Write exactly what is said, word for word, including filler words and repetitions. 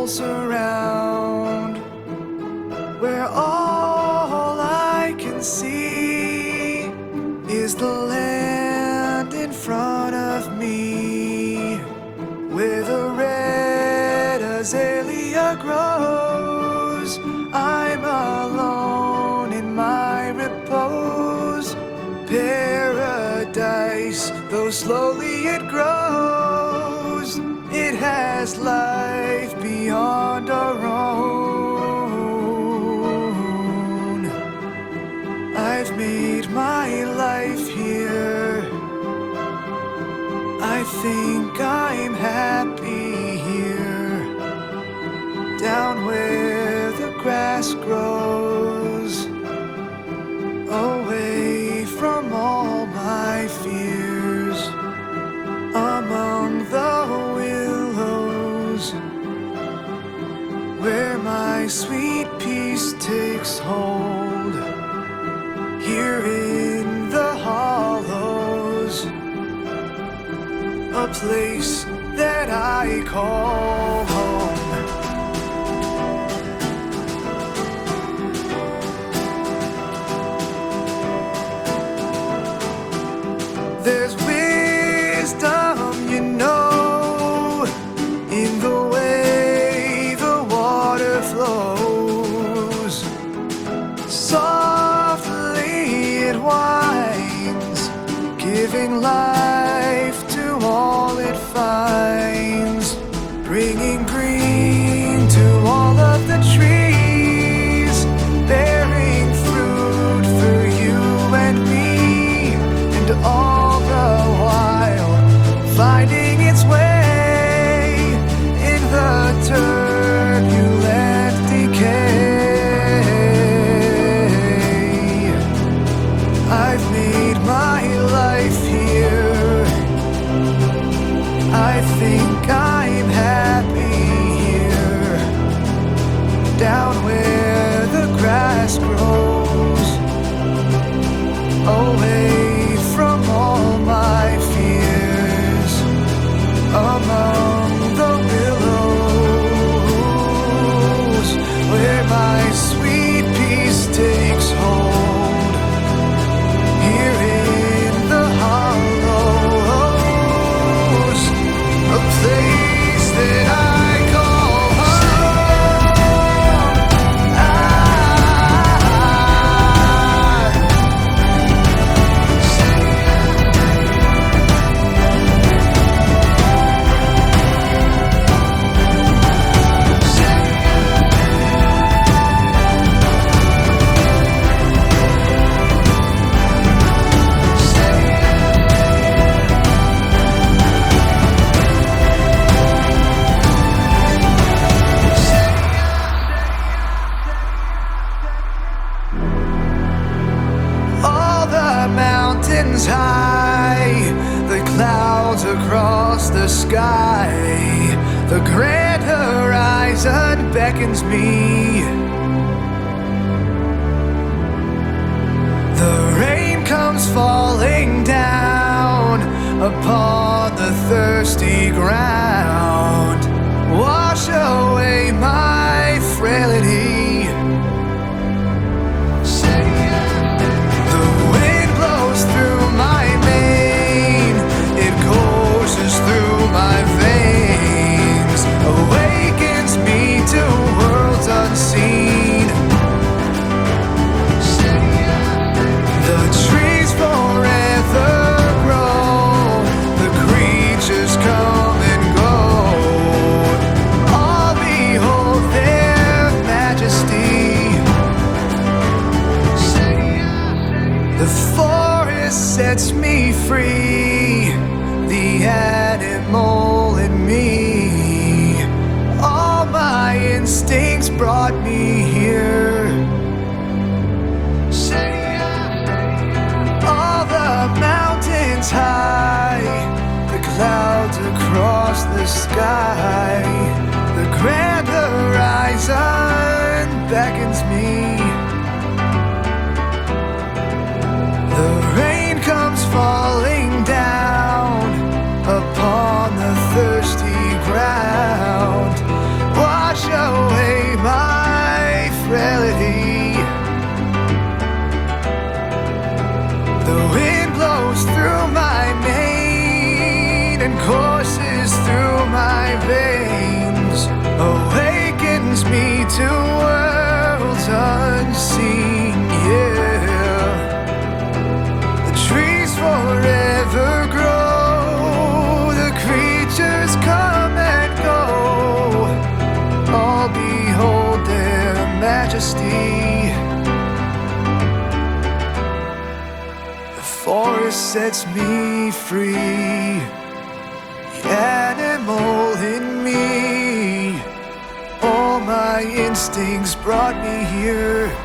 else around, where all I can see is the land in front of me, where the red azalea grows. I'm alone in my repose, paradise, though slowly it grows. It has life beyond our own. I've made my life here. I think I'm happy here, down where the grass grows, away from all my fears, among the willows, where my sweet peace takes hold, here in the hollows, a place that I call home. There's wisdom, you know, in the way the water flows. Softly it winds, giving life to all it finds, bringing green to all of the trees, bearing fruit for you and me, and all the while finding its way in the turbulent decay. I've made my life here. I think I'm happy here, down where the grass grows, away from all my fears, among the willows, where my sweet peace takes hold, here in the hollows, a place that I call home. I mountains high, the clouds across the sky, the grand horizon beckons me. The rain comes falling down upon the thirsty ground, wash away my frailty. Through my mane, it courses through my veins, awakens me to worlds unseen. The trees forever grow, the creatures come and go, all behold their majesty. The forest sets me free, the animal in me, all my instincts brought me here. All the mountains high, the clouds across the sky, the grand horizon beckons me. The rain comes falling to worlds unseen, yeah. The trees forever grow, the creatures come and go, all behold their majesty. The forest sets me free, the animal in me. All my instincts brought me here